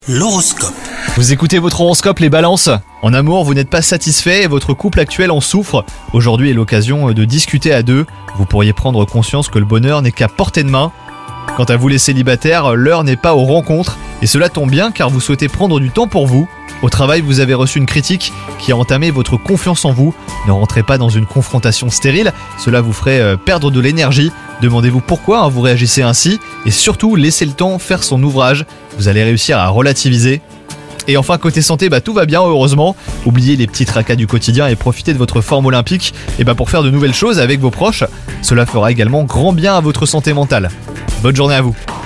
L'horoscope. Vous écoutez votre horoscope les balances. En amour, vous n'êtes pas satisfait et votre couple actuel en souffre. Aujourd'hui est l'occasion de discuter à deux. Vous pourriez prendre conscience que le bonheur n'est qu'à portée de main. Quant à vous les célibataires, l'heure n'est pas aux rencontres. Et cela tombe bien car vous souhaitez prendre du temps pour vous. Au travail, vous avez reçu une critique qui a entamé votre confiance en vous. Ne rentrez pas dans une confrontation stérile, cela vous ferait perdre de l'énergie. Demandez-vous pourquoi vous réagissez ainsi et surtout laissez le temps faire son ouvrage. Vous allez réussir à relativiser. Et enfin côté santé, tout va bien heureusement. Oubliez les petits tracas du quotidien et profitez de votre forme olympique pour faire de nouvelles choses avec vos proches. Cela fera également grand bien à votre santé mentale. Bonne journée à vous.